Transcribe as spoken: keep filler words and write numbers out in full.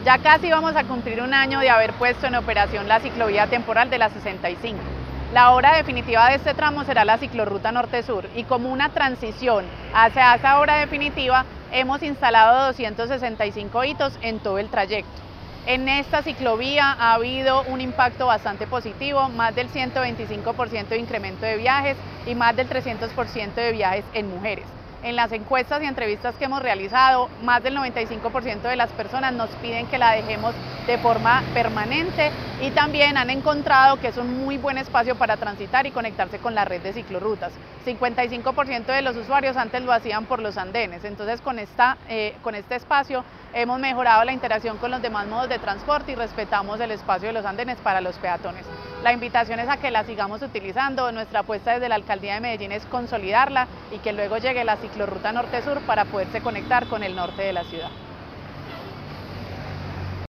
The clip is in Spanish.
Ya casi vamos a cumplir un año de haber puesto en operación la ciclovía temporal de la sesenta y cinco. La obra definitiva de este tramo será la ciclorruta norte-sur y como una transición hacia esa obra definitiva hemos instalado doscientos sesenta y cinco hitos en todo el trayecto. En esta ciclovía ha habido un impacto bastante positivo, más del ciento veinticinco por ciento de incremento de viajes y más del trescientos por ciento de viajes en mujeres. En las encuestas y entrevistas que hemos realizado, más del noventa y cinco por ciento de las personas nos piden que la dejemos de forma permanente y también han encontrado que es un muy buen espacio para transitar y conectarse con la red de ciclorrutas. cincuenta y cinco por ciento de los usuarios antes lo hacían por los andenes, entonces con, esta, eh, con este espacio hemos mejorado la interacción con los demás modos de transporte y respetamos el espacio de los andenes para los peatones. La invitación es a que la sigamos utilizando. Nuestra apuesta desde la Alcaldía de Medellín es consolidarla y que luego llegue la ciclorruta norte-sur para poderse conectar con el norte de la ciudad.